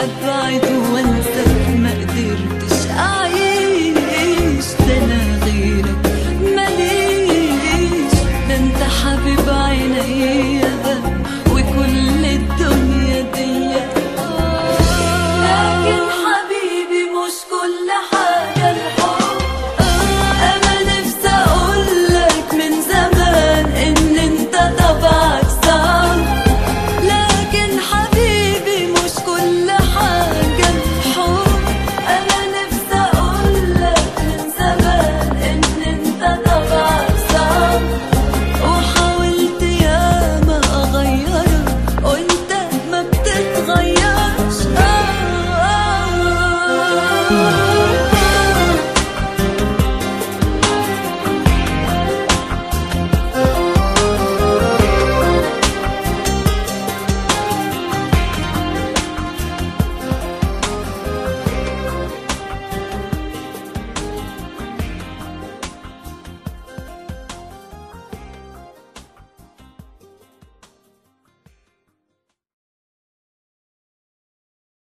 ابعد وانساك ما قدرتش اعيش، ده انا غيرك ماليش، ده انت حبيب عينيا وكل الدنيا دي. لكن حبيبي مش كل حاجة الحب، انا نفسي اقولك من زمان ان انت طبعك صعب. لكن حبيبي مش كل حاجة الحب، انا نفسي اقولك من زمان ان انت طبعك صعب. وحاولت ياما اغيرك وانت ما بتتغيرش.